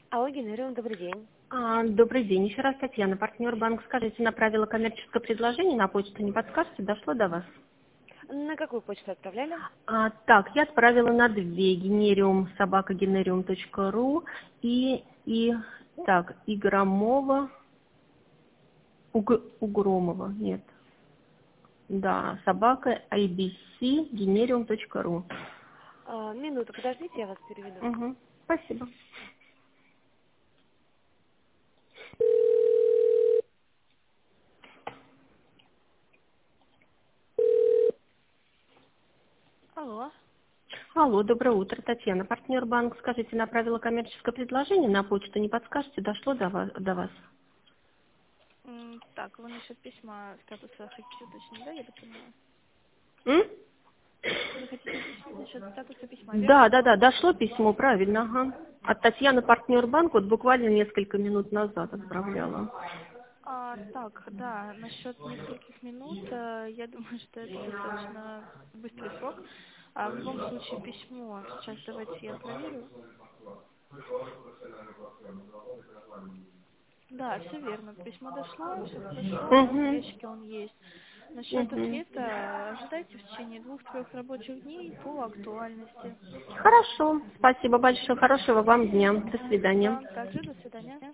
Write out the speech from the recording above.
Алло, Генериум, добрый день. Добрый день. Еще раз Татьяна, партнер банк. Скажите, направила коммерческое предложение на почту, не подскажете, дошло до вас? На какую почту отправляли? Так, я отправила на две. Генериум, собакагенериум.ру и Громова, Угромова, нет. Да, собака IBC, генериум.ру. Минуту, подождите, я вас переведу. Угу. Спасибо. Алло. Алло, доброе утро, Татьяна, партнер банк. Скажите, направила коммерческое предложение на почту, не подскажете, дошло до вас? Так, вы насчет письма статуса хотите уточнить, да, я так понимаю? М? Вы хотите уточнить насчет статуса письма, Да, верно? да, да, дошло письмо, правильно, ага. От Татьяны, партнер банк, вот буквально несколько минут назад отправляла. Так, да, насчет нескольких минут, я думаю, что это достаточно быстрый срок. В любом случае, письмо, сейчас давайте я проверю. Да, все верно. Письмо дошло, все хорошо, да, в Угу, ящике он есть. Насчет угу. ответа ожидайте в течение 2-3 рабочих дней по актуальности. Хорошо, спасибо большое, хорошего вам дня, до свидания. Вам также до свидания.